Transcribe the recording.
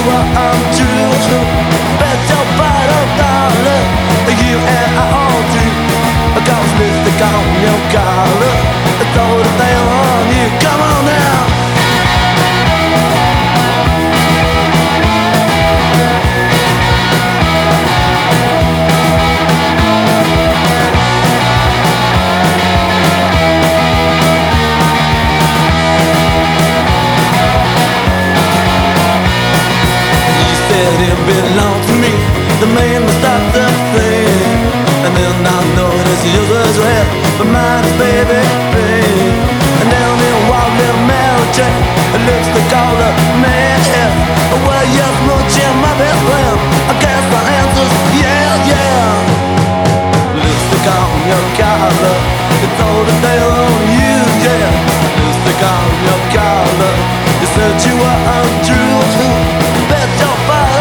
what I'm true. Bet your bottle dollar, you and I all do. Cause lipstick on your collar, throw the thing on you, come on now. It belonged to me, the man that stopped the thing. And then I noticed yours was red, but mine is baby pink. And down in wild little Mary Jane, it looks like all the man is. Well, you're smooching my best friend, I guess the answer's yeah, yeah. Lipstick on your collar, it's all the day on you, yeah. Lipstick on your collar, you said you were untrue. Bet your father